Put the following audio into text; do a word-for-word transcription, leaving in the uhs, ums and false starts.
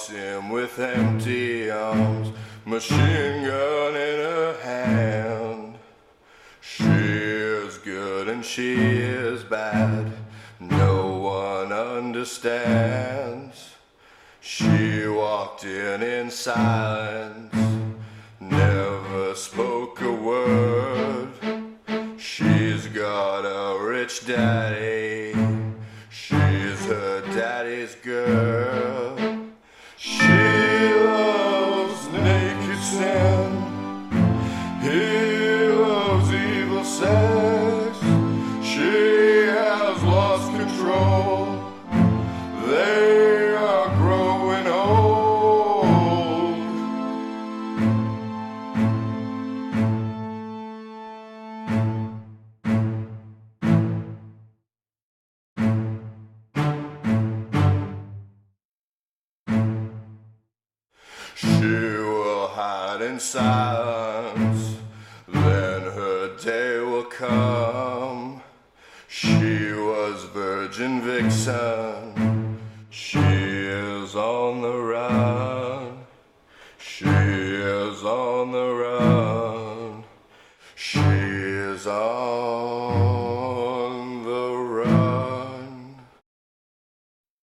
walks in with empty arms, machine gun in her hand. She is good and she is bad, no one understands. She walked in in silence, never spoke a word. She's got a rich daddy, she's her daddy's girl. She loves naked sin, he loves evil sex. She has lost control, they are growing old. She will hide in silence, then her day will come. She was virgin vixen, she